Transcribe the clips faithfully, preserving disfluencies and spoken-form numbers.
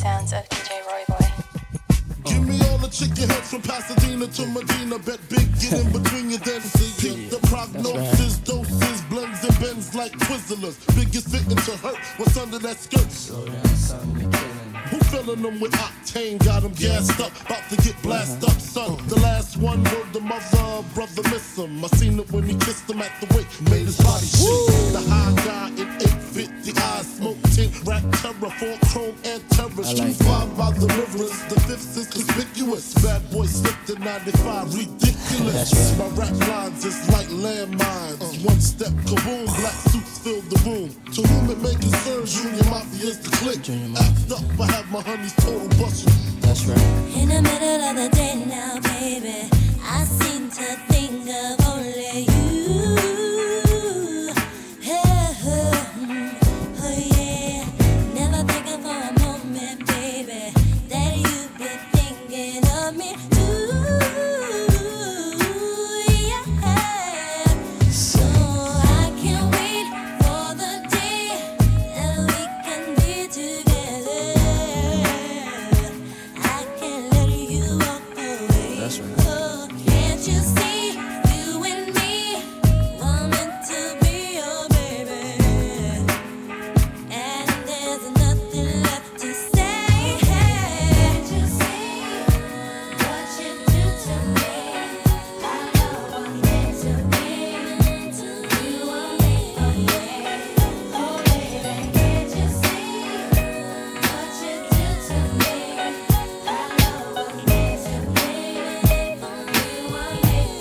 sounds of D J Roy Boy. Give me all the chicken heads from Pasadena to Medina. Bet big, get in between your dents. Get the prognosis, doses, blends and bends like Twizzlers. Biggest fitting to hurt what's under that skirt. Slow down, son, you're killing me. Who filling them with octane? Got them gassed up, about to get blasted up, son. The last one word the mother, brother miss him. I seen it when he kissed him at the wake, made his body shake. The high guy in eight fifty eyes, smoke tint, rap terror, four chrome and terror. Street five by the rivers, the fifth is conspicuous. Bad boy slipped in ninety-five, ridiculous. Right. My rap lines is like landmines. Uh, one step, kaboom, black suits fill the room. To whom it may concern, Junior Mafia is the click. Act up, I have my honey's total bustin'. That's right. In the middle of the day now, baby, I seem to think of only you. Oh, oh yeah, never thinking for a moment, baby, that you've been thinking of me too. Yeah, so I can't wait for the day that we can be together. I can't let you walk away. That's right. Oh, can't you see you and me were meant to be your baby? And there's nothing left to say. Can't you see what you do to me? I know what meant to be. You are made for me. Oh baby, can't you see what you do to me? I know what meant to be. You are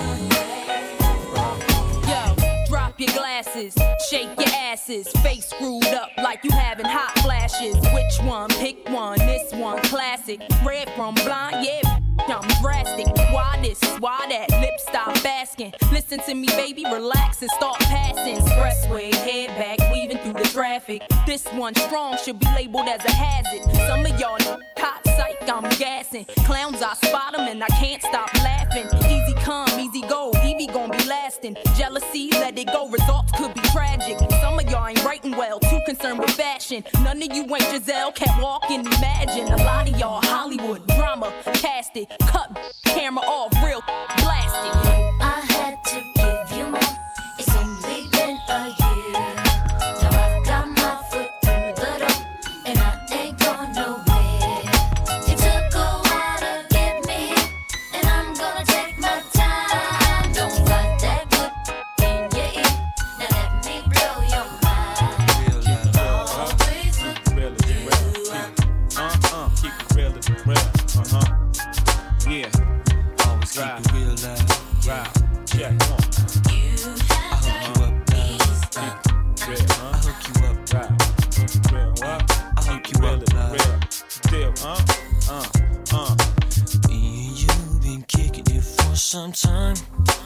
made for me. Yo, drop your glasses, shake your asses, face screwed up like you having hot flashes. Which one? Pick one. This one classic. Red from blind, yeah. I'm drastic. Why this? Why that? Lip stop asking. Listen to me, baby, relax and start passing. Expressway, head back, weaving through the traffic. This one strong should be labeled as a hazard. Some of y'all know hot psych, I'm gassing. Clowns, I spot them and I can't stop laughing. Easy come, easy go, Evie gon' be lasting. Jealousy, let it go, results could be tragic. Some of y'all ain't writing well, too concerned with fashion. None of you ain't Giselle, can't walk and imagine. A lot of y'all Hollywood drama, cast it, cut camera off, real blasted. I had to give you more. It's only been a year. Now I've got my foot through the door, and I ain't going nowhere. It took a while to get me here, and I'm gonna take my time. Don't fight that good in your ear. Now let me blow your mind. Always look Real is real. Uh-uh, keep it real is real. Uh-huh. Yeah. Always keep it real, love. Right. Yeah, come on. you I hook you up, love. Real, huh? I hook you up, right. Real, what? I hook you up, love. Real. Deal, huh? Uh, uh. Me and you been kicking it for some time.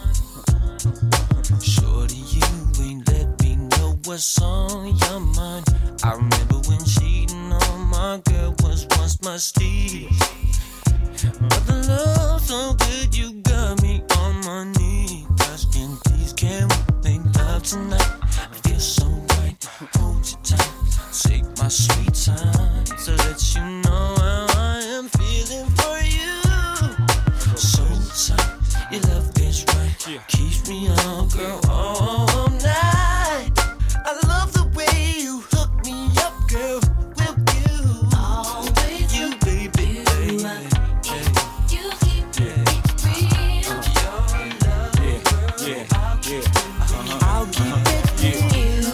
Shorty, you ain't let me know what's on your mind. I remember when cheating on my girl was once my steed. But the love so good, you got me on my knees. Asking, please, can we make love tonight? I feel so right, hold you tight. Take my sweet time to let you know how I am feeling for you. So tight, your love is right. Keeps me on, girl, all night. I love the way you hook me up, girl. Will you always you, baby, baby. you keep it real. Your love, Yeah, yeah, yeah. Uh-huh. I'll keep it Yeah. real.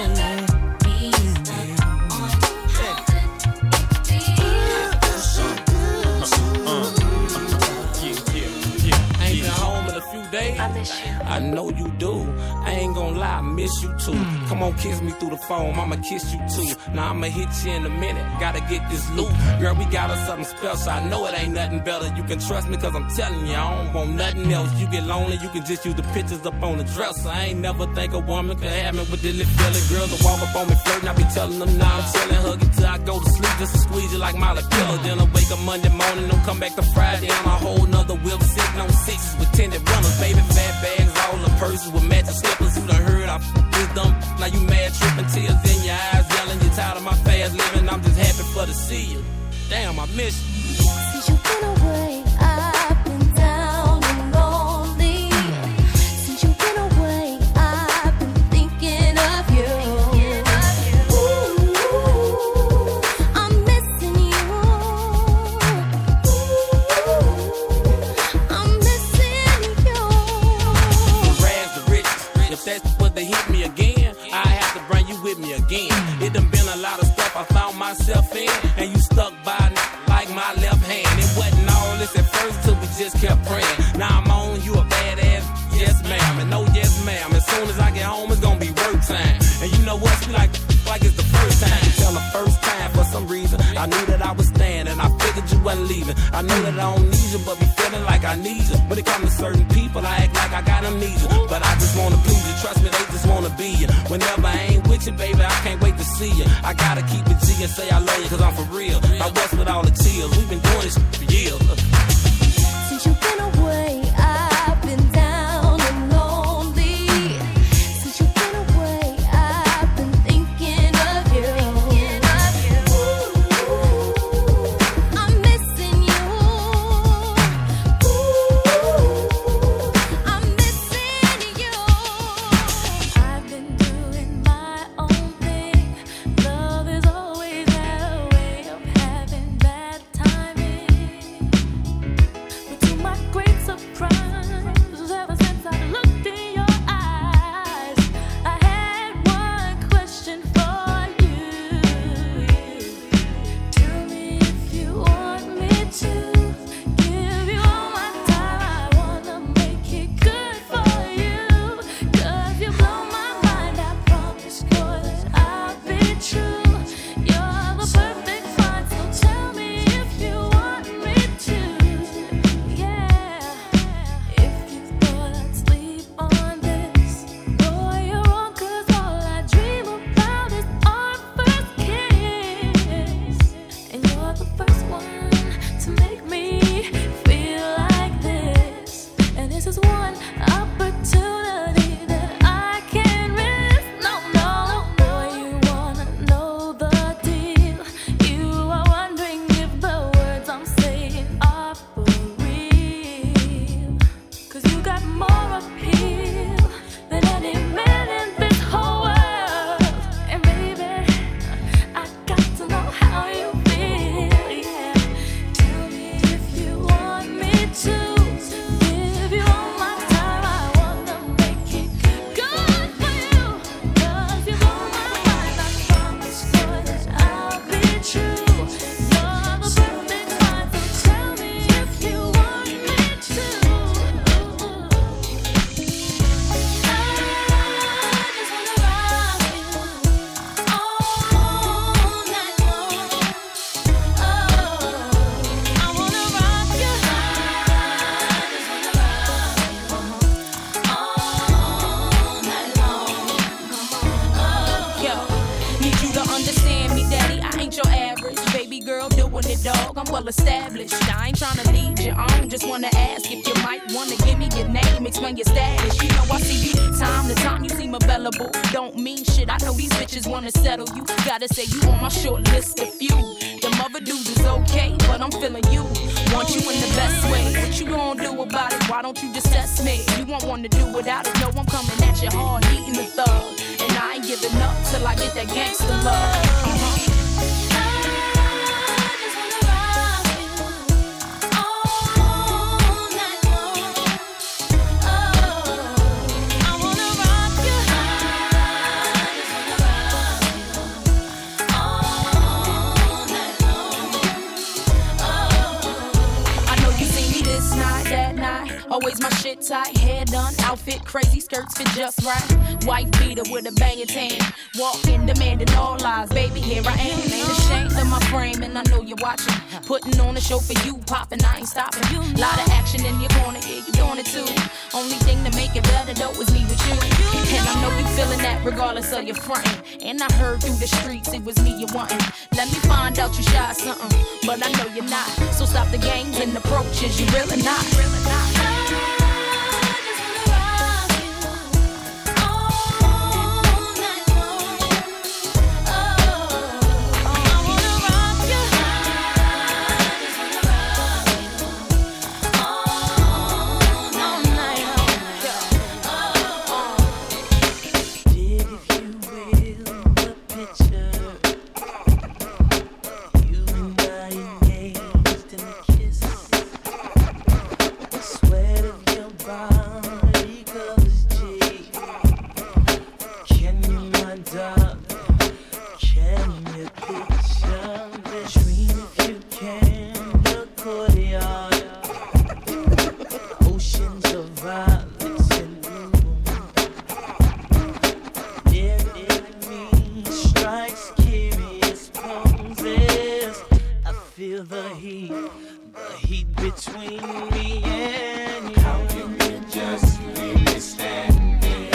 I ain't been home in a few days. I miss you. I know you do. I ain't gonna lie, I miss you too. Come on, kiss me through the phone, I'ma kiss you too. Now I'ma hit you in a minute, gotta get this loot. Girl, we got us something special, I know it ain't nothing better. You can trust me cause I'm telling you, I don't want nothing else. You get lonely, you can just use the pictures up on the dresser. I ain't never think a woman could have me with this little feeling. Girls that walk up on me flirting, I be telling them now I'm chilling. Hug it till I go to sleep, just to squeeze you like Molly Pillow. Then I wake up Monday morning, don't come back to Friday. I'm a whole nother whip, sitting on sixes with tinted runners. Baby fat bags, all the purses with matching slippers. You done heard I f*** this dumb, now you mad tripping, tears in your eyes, yelling you tired of my fast living. I'm just happy for to see you. Damn, I miss you. Since you've been away, I've been down and lonely. Since you've been away, I've been thinking of you. Ooh, I'm missing you. Ooh, I'm missing you. The rags, the riches. If that's what they hit me again, I have to bring you with me again. It done been a lot of stuff I found myself in, and you stuck by me like my left hand. It wasn't all this at first till we just kept praying. Now I'm on you a badass, yes ma'am, and no yes ma'am. As soon as I get home, it's gonna be work time. And you know what? We like like it's the first time. Tell the first time for some reason. I knew that I was staying, and I figured you wasn't leaving. I know that I don't need you, but be feeling like I need you. When it comes to certain people, I act like I got amnesia. But I just wanna please you. Trust me, they just wanna be you. Whenever I ain't with you, baby, I can't wait to see you. I gotta keep it G and say I love you, cause I'm for real. I rest with all the tears. We've been doing this for years. Since you've been away, I've been down and lonely. Since you've been away, I've been thinking of you. Ooh, I'm missing you. Ooh, I'm missing you. I've been doing my own thing. Love is always had a way of having bad timing. But to my great surprise, ever since I looked in your eyes, I had one question for you. Tell me if you want me to give you all my time. I wanna make it good for you. Cause you blow my mind, I promise you that I'll be true. You're the perfect find, so tell me if you want me to. Yeah, if you thought I'd sleep on this, boy, you're wrong, cause all I dream about is our first kiss. And you're the first one to make me feel like this. And this is one opportunity that I can't miss. No, no, boy, you wanna know the deal. You are wondering if the words I'm saying are for real. Cause you got more appeal than any man in this whole world. And baby, I got to know how you feel, yeah. Tell me if you want me to give you all my time. I wanna make it good for you. Cause you blow my mind, I promise you that I'll be true. You're the perfect find, so tell me if you want me to. I just wanna rock you all night long. Oh, I wanna rock you. I just wanna rock you all night long. Yo, need you to understand me, daddy. I ain't your average baby girl doing it, dog. I'm well established. I ain't tryna lead you on. Just wanna ask if you might wanna give me your name, explain your status. You know I see you time to time. You seem available. Don't mean shit. I know these bitches wanna settle you. Gotta say you on my short list of few. Them other dudes is okay, but I'm feeling you. Want you in the best way. What you gonna do about it? Why don't you just test me? You won't wanna do without it. No, I'm coming at you hard, eating the thug. And I ain't giving up till I get that gangster love. Uh-huh. I just wanna rock you all night long. Oh, I wanna rock you. I just wanna rock you all night long. Oh, I know you see me this night, that night. Always my shit tight, hair done, outfit crazy, skirts fit just right. White beater with a banging tan. Walking, demanding all lies. Baby, here I am. Ain't ashamed of my frame, and I know you're watching. Putting on a show for you, popping, I ain't stopping. Lot of action in your corner, yeah, you doing it too. Only thing to make it better though is me with you. And I know you feeling that regardless of your frontin'. And I heard through the streets it was me you wantin'. Let me find out you shy something, but I know you're not. So stop the games and approaches, you really not. Really not. I picture. You and I engaged in a kiss. The sweat of your body covers cheek. Can you, my darling? Can you picture this? Dream if you can. The courtyard. Oceans of violets and blue. Their enemy strikes curious poses. I feel the heat, the heat between me and you. How can you just leave me standing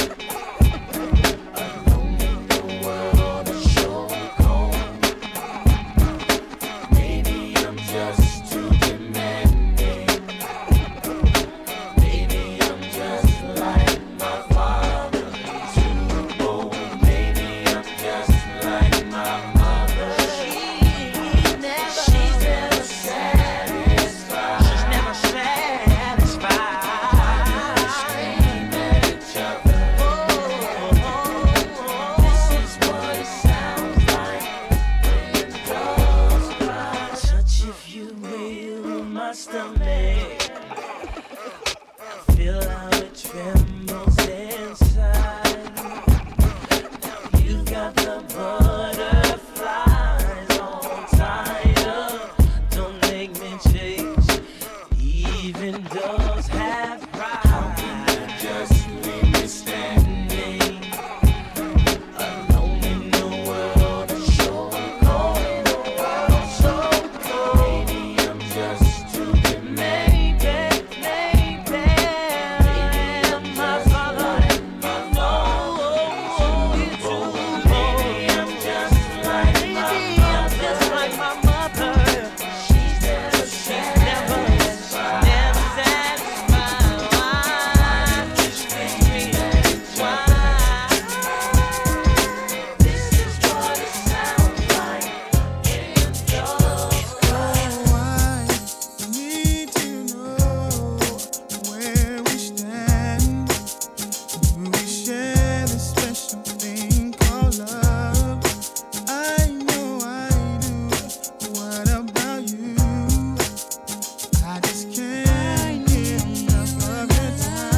alone in the world of so cold? Maybe I'm just too demanding. Maybe I'm just like my father, too bold. Maybe I'm just like my mother. She's never, she's never satisfied. She's never satisfied. I scream at each other. This is what it sounds like when dogs cry. Touch, if you will, my stomach. I feel how it trembles inside. Now you got the butterflies all tied up. Don't make me change. Even dogs have pride. How can you just leave me standing alone in the world of so cold? World so cold. Maybe I'm just too demanding. Maybe, maybe I'm my father, my father. Maybe I'm just like my mother. Just like my mother. She's never, she's never, she's never satisfied. Why? Why? This is what it sounds like when dogs cry. Need to know where we stand. Do we share this special thing called love? I know I do. What about you? I just can't get enough of your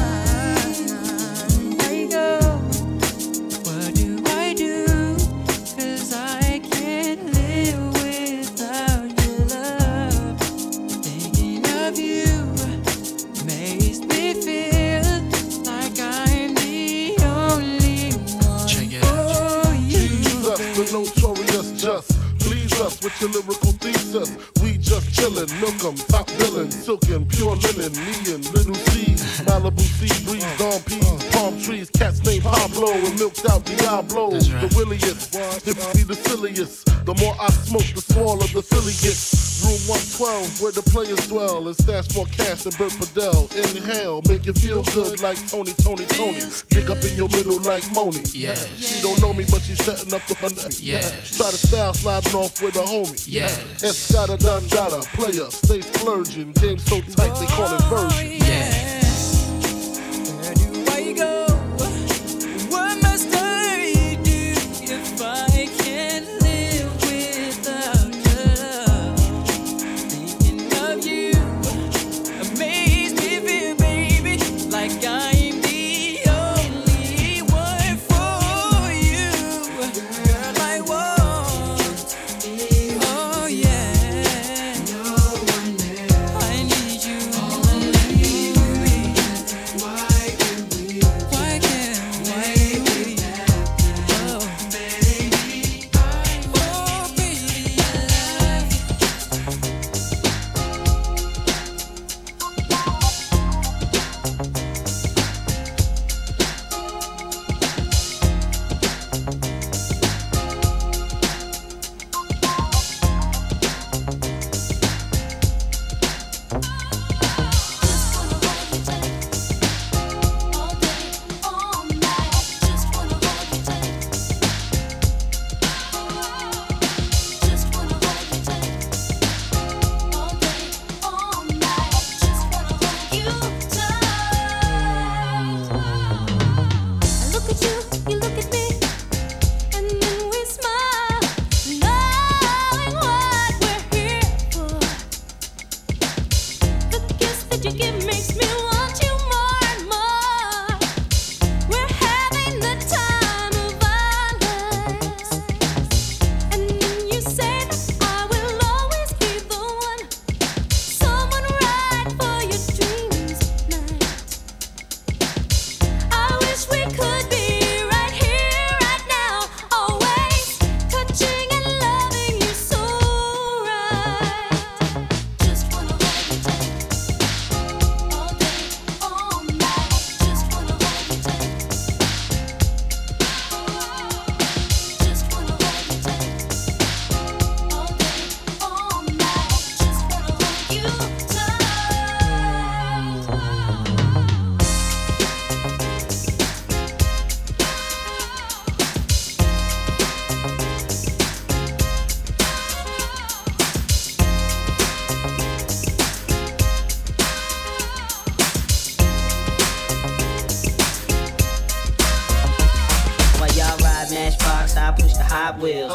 time. I go. What do I do? 'Cause I can't live without your love. Thinking of you makes me feel like I'm the only one. Check it out. For you. Us, the notorious just. Please us with your lyrical thesis. We just chillin', milk 'em, top billin', silkin', pure linen, me and Little C, Malibu sea breeze, dawn peas, palm trees, cats named Pablo and milked out Diablo. That's right. The williest, if you be the silliest, the more I smoke, the smaller the silly gets. Room one twelve, where the players dwell, and stash more cash than Bert Fidel. Inhale, make you feel good like Tony, Tony, Tony. Dig up in your middle like Moni. Yes. She don't know me, but she's setting up the fun. Yes. Try to style sliding off with a homie. Yes. Escada Dandada, player, stay splurging. Game so tight they call it version. Yes. Where do I go? What must I do if I can't live without your love? Thinking of you makes me feel, baby, like I'm the only one for you. Girl, I want. Oh yeah. I need you. I need you.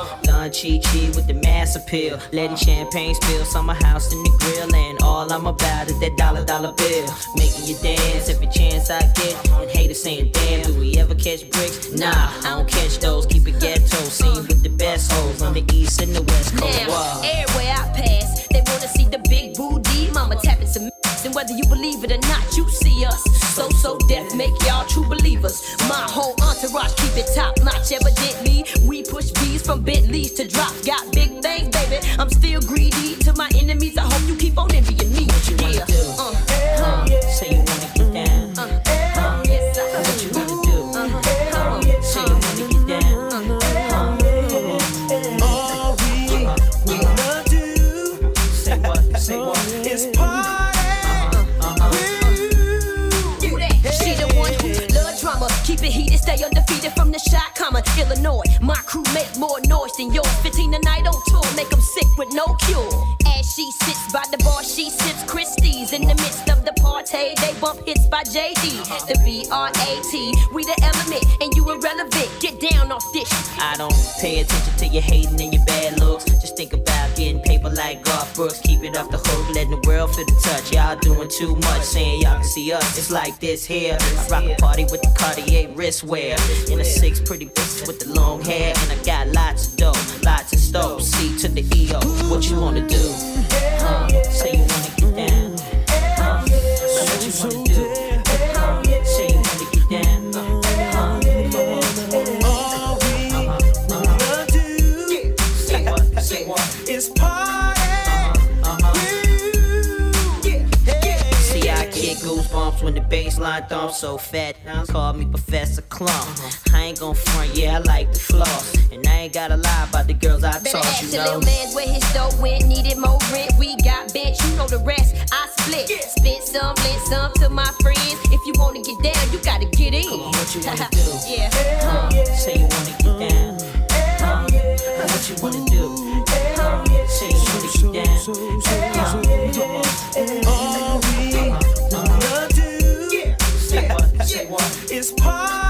Lon Chi Chi with the mass appeal. Letting champagne spill, summer house in the grill. And all I'm about is that dollar, dollar bill. Making you dance every chance I get. And haters saying, damn, do we ever catch bricks? Nah, I don't catch those, keep it ghetto. See you with the best hoes on the east and the west coast. Now, Wow. everywhere I pass, they wanna see the big booty. Mama tapping some ass, and whether you believe it or not, you see us. So, so deaf, make y'all true believers. My whole entourage keep it top notch, evidently. We push B's from Bentleys to drop. Got big things, baby. I'm still greedy. To my enemies, I hope you keep on envying me. What you wanna Yeah, do? uh, Huh? Say you wanna get down. uh, Huh? yes, I What you do. wanna do? Huh? Say you wanna get down. Huh? All we wanna do Say what? Say what? is party. Do that. She the one who love drama. Keep it heated, stay undefeated from the shot comma. Illinois, my crew make more noise than yours. fifteen a night on tour, make them sick with no cure. As she sits by the bar, she sips Christie's. In the midst of the party, they bump hits by J D. The B R A T, we the element, and you irrelevant. Get down off this. I don't pay attention to your hating and your bad looks. Just think about getting paper like Garth Brooks. Keep it off the hook, letting the world feel the touch. Y'all doing too much, saying y'all can see us. It's like this here. I rock a party with the Cartier wristwear. In a six pretty bitches with the long hair. And I got lots of dough, lots of stove. C to the E O, what you wanna do? Huh? Say you wanna get down. Huh? So what you wanna do? Huh? Say you wanna get down. Huh? All we wanna do Say what? Say what? is party. See, I get goosebumps when the baseline thumps so fat. Call me Professor Clump. I ain't gon' front, yeah, I like the floss. And I ain't gotta lie about the girls I Better taught, ask you the know. little man's where his dough went. Needed more rent. We got bench, you know the rest. I split. Spent some, lent some to my friends. If you wanna get down, you gotta get in. Come on, what you wanna do? Yeah. Huh? Say you wanna get down. Huh? What you wanna do? Huh? Say you wanna get down. Huh? All we wanna do Say what? Say what? is party.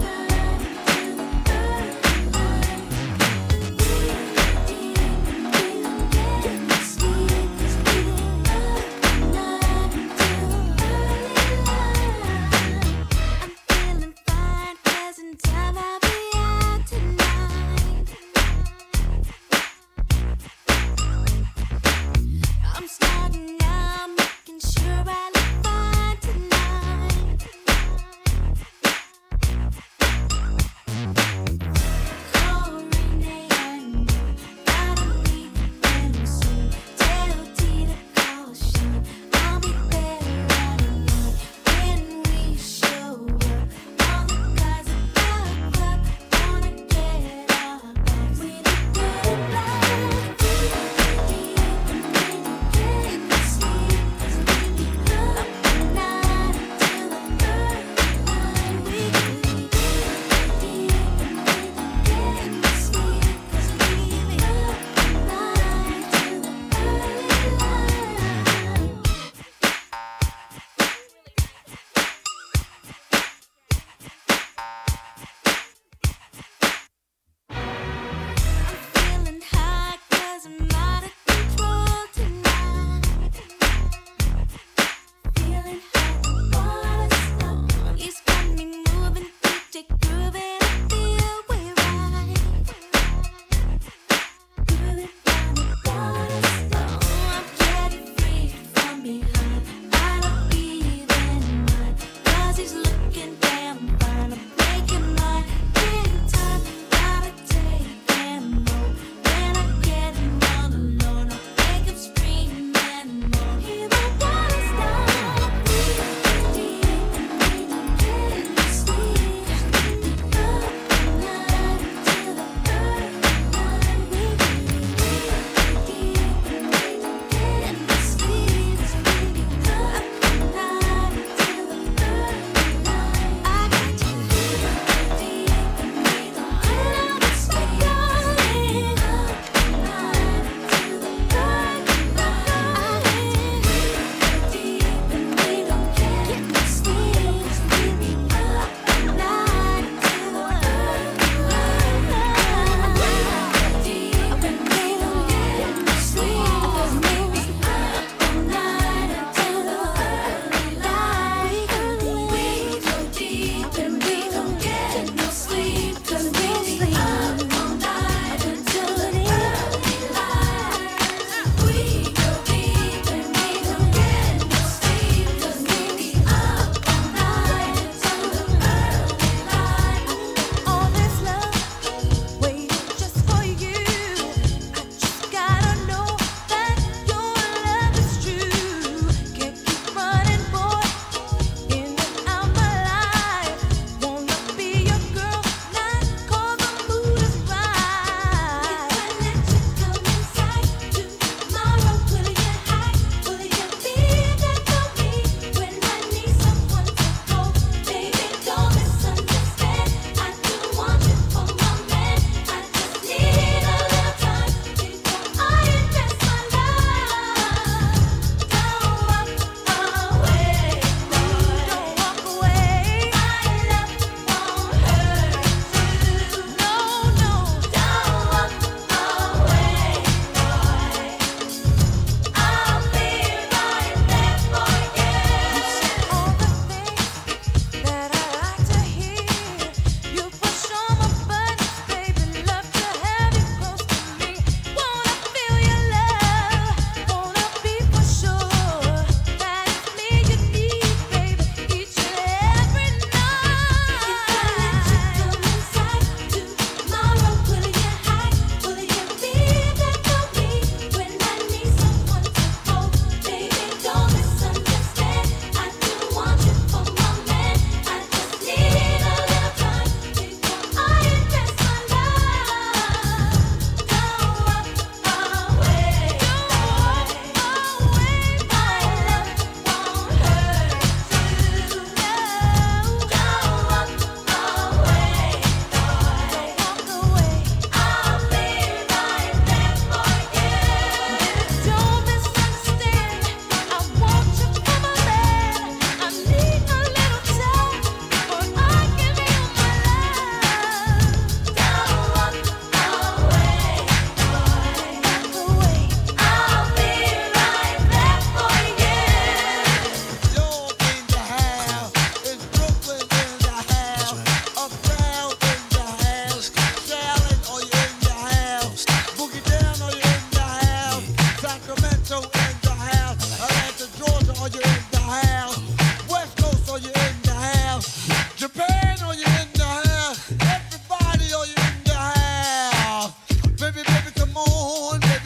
Thank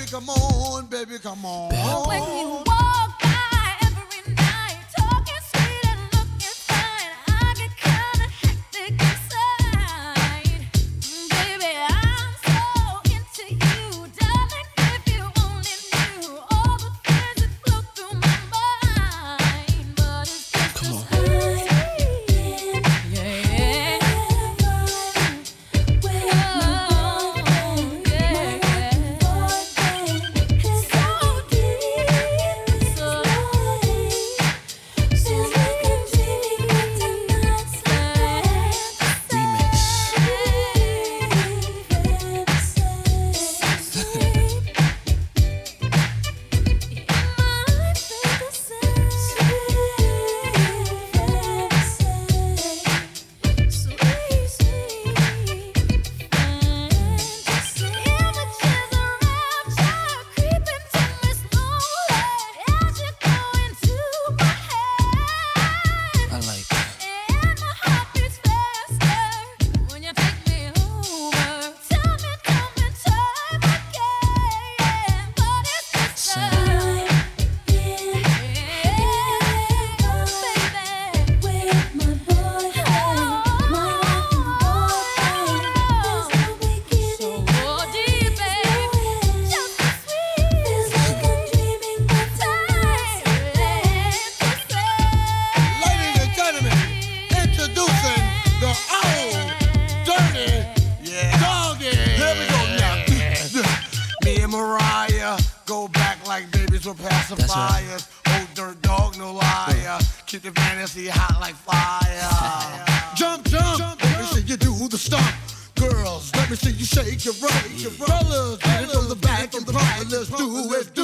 come on, baby, come on. When you walk by every night, talking sweet and looking fine, I get kinda hectic inside. Baby, I'm so into you, darling. If you only knew all the things that flow through my mind, but it's just Come on. Pacifiers, old dirt dog, no liar. Keep the fantasy hot like fire. Jump, jump, let me see you do the stomp. Girls, let me see you shake your rump. Fellas, get it from the back and the front. Let's do it.